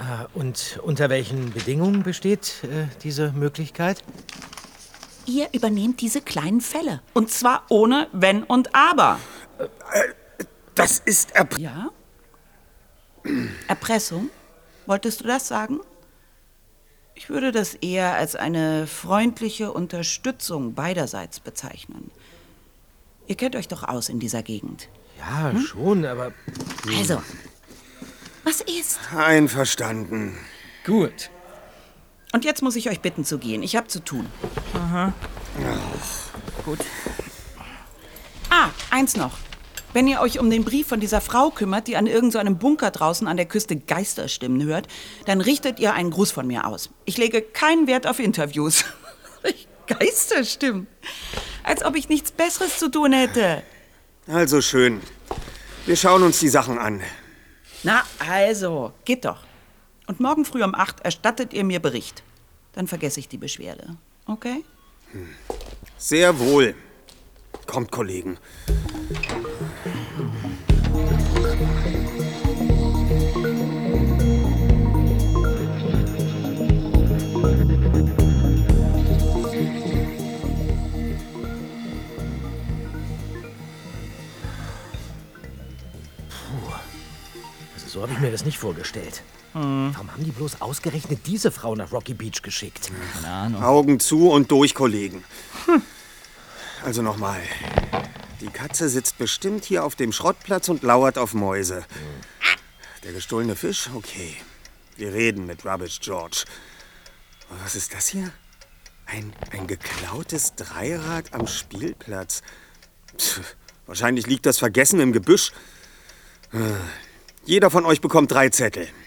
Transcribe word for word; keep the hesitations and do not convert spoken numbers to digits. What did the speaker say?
Und unter welchen Bedingungen besteht äh, diese Möglichkeit? Ihr übernehmt diese kleinen Fälle. Und zwar ohne Wenn und Aber. Das ist Erpressung. Ja? Erpressung? Wolltest du das sagen? Ich würde das eher als eine freundliche Unterstützung beiderseits bezeichnen. Ihr kennt euch doch aus in dieser Gegend. Ja, hm? schon, aber... Also, was ist? Einverstanden. Gut. Und jetzt muss ich euch bitten zu gehen. Ich habe zu tun. Aha. Ach. Gut. Ah, eins noch. Wenn ihr euch um den Brief von dieser Frau kümmert, die an irgendeinem so Bunker draußen an der Küste Geisterstimmen hört, dann richtet ihr einen Gruß von mir aus. Ich lege keinen Wert auf Interviews. Geisterstimmen. Als ob ich nichts Besseres zu tun hätte. Also schön. Wir schauen uns die Sachen an. Na, also, geht doch. Und morgen früh um acht erstattet ihr mir Bericht. Dann vergesse ich die Beschwerde. Okay? Hm. Sehr wohl. Kommt, Kollegen. So habe ich mir das nicht vorgestellt. Hm. Warum haben die bloß ausgerechnet diese Frau nach Rocky Beach geschickt? Keine Ahnung. Augen zu und durch, Kollegen. Hm. Also nochmal. Die Katze sitzt bestimmt hier auf dem Schrottplatz und lauert auf Mäuse. Hm. Der gestohlene Fisch? Okay. Wir reden mit Rubbish George. Und was ist das hier? Ein, ein geklautes Dreirad am Spielplatz. Pff, wahrscheinlich liegt das vergessen im Gebüsch. Jeder von euch bekommt drei Zettel.